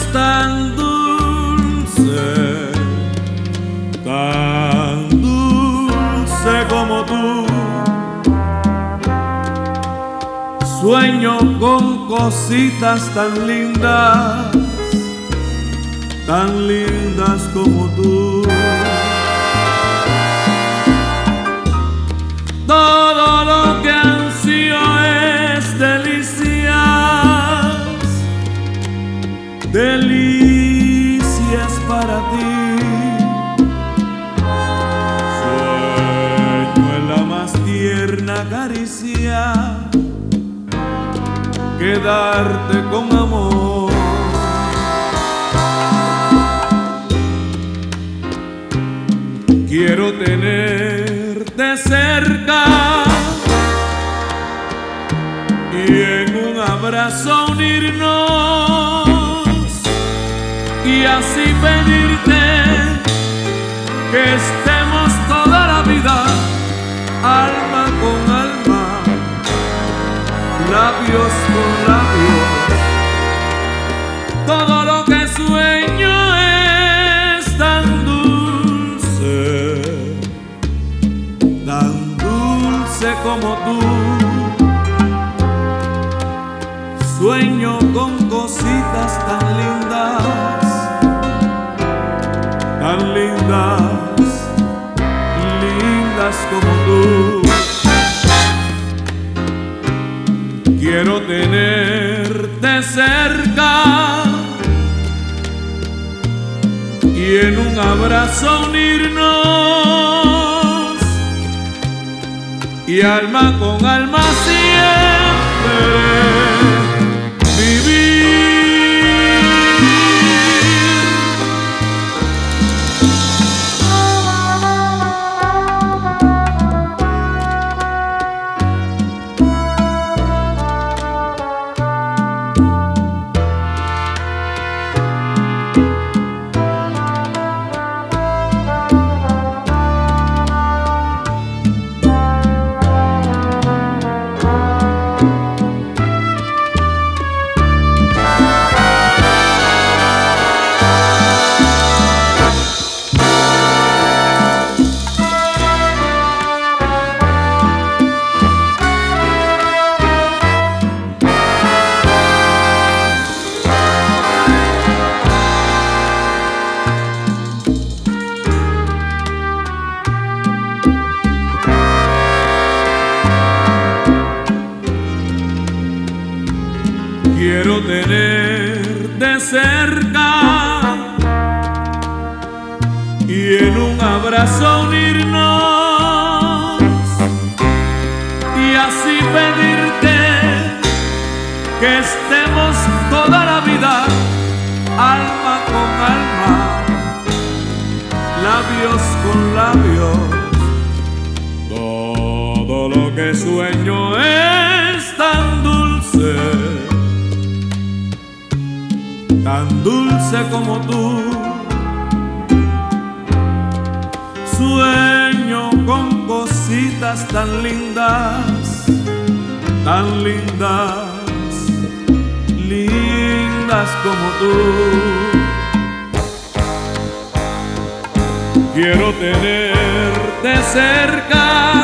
tan dulce como tú. Sueño con cositas tan lindas como tú. Todo lo que ansío es delicias para ti. Sueño en la más tierna caricia, quedarte con amor. Quiero tenerte cerca y en un abrazo unirnos, y así pedirte que estemos toda la vida, alma con alma, labios con labios. Todo lo que sueño es tan dulce como tú. Sueño con cositas tan lindas como tú. Quiero tenerte cerca y en un abrazo unirnos, y alma con alma siempre vivir. Quiero tenerte cerca y en un abrazo unirnos, y así pedirte que estemos toda la vida, alma con alma, labios con labios. Todo lo que sueño es tan dulce como tú. Sueño con cositas tan lindas como tú. Quiero tenerte cerca